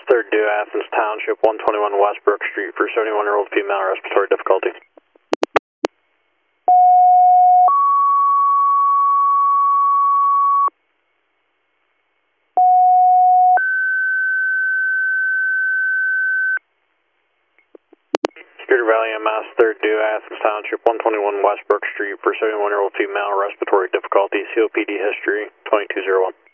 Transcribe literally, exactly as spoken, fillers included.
third due, Athens Township, one twenty-one Westbrook Street for seventy-one-year-old female, respiratory difficulty. Cedar Valley M S, third due, Athens Township, one twenty-one Westbrook Street for seventy-one-year-old female, respiratory difficulty, C O P D history, twenty-two oh one.